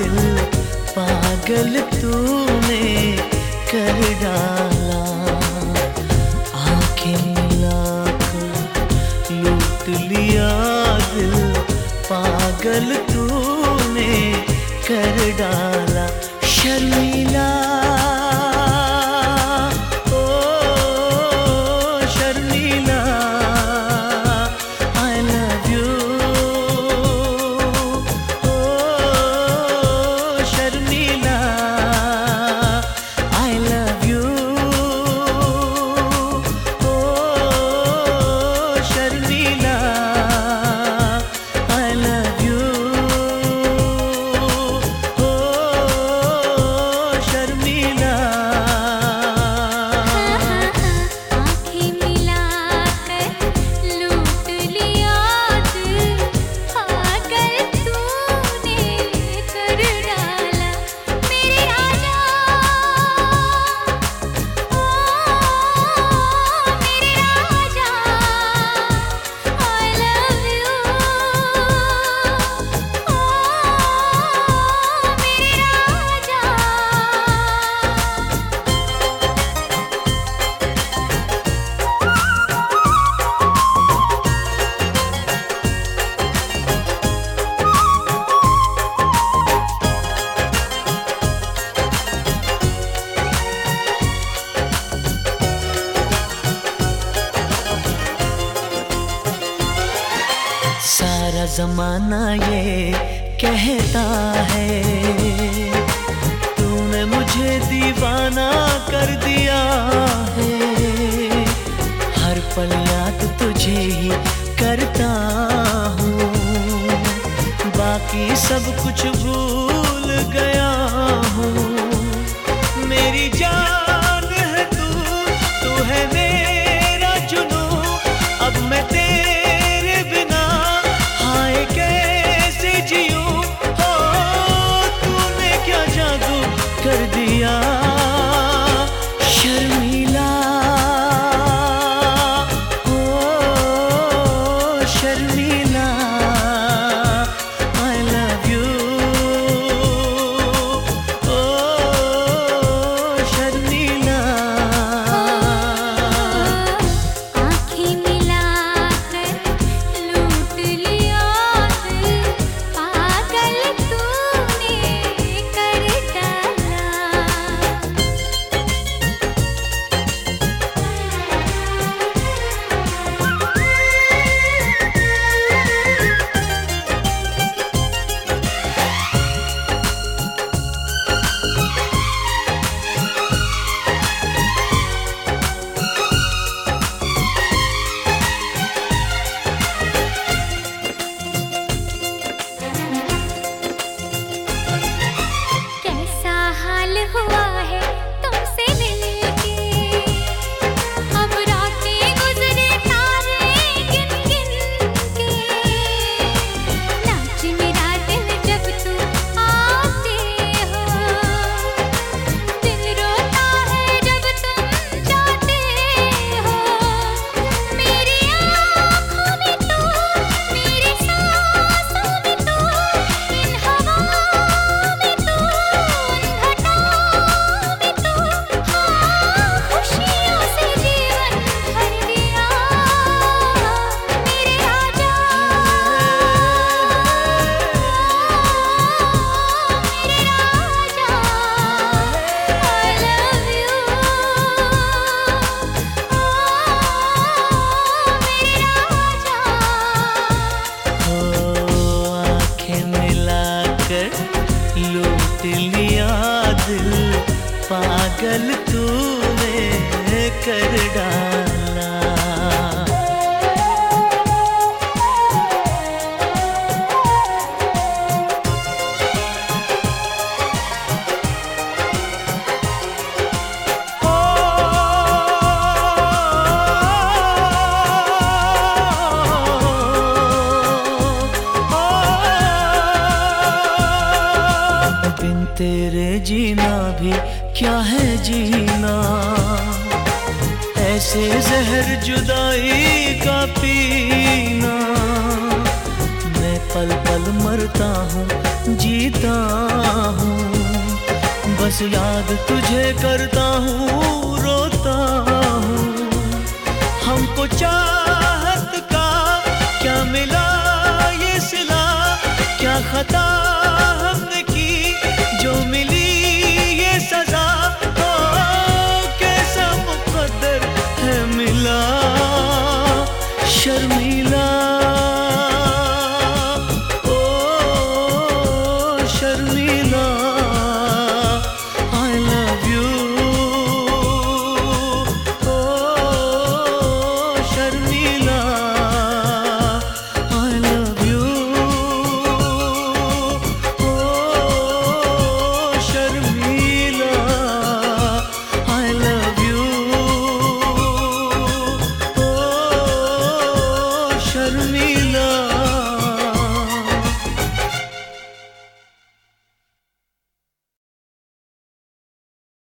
दिल पागल तूने कर डाला। आंखें मिलाकर लूट लिया दिल पागल तूने कर डाला। शर्मिला सारा जमाना ये कहता है तूने मुझे दीवाना कर दिया है। हर पल याद तुझे ही करता हूँ, बाकी सब कुछ भूल गया हूँ। मेरी जान है तू, तू है मेरा जुनू, अब मैं तेरे बिना कैसे जीऊं। हो तूने क्या जादू कर दिया। शर्मिला हो शर्मिला, I love you ओ शर्मिला। आँखें मिलाकर लूट लिया पागल तूने कर डाला। कैसा हाल हुआ है तुमसे मिलके, अब रातें गुजरे तारे गिन गिन के। नाच मेरा दिल जब तुम आते हो, दिल रोता है जब तुम जाते हो। मेरी आँखों में तो, मेरी सांसों में तो, इन हवाओं में तो, उन घटाओं में तो, हाँ खुशियों से जीवन भर दिया। मेरे राजा मेरे राजा, I love you मेरे राजा। हो आंखें मिलाकर लूट लिया दिल पागल तूने कर डाला। बिन तेरे जीना भी क्या है जीना, ऐसे जहर जुदाई का पीना। मैं पल पल मरता हूँ जीता बस याद तुझे करता हूँ, रोता हूँ। हमको चाहत का क्या मिला ये सिला, क्या खता हमने की जो मिली ये सजा। ओ कैसा मुकद्दर है मिला।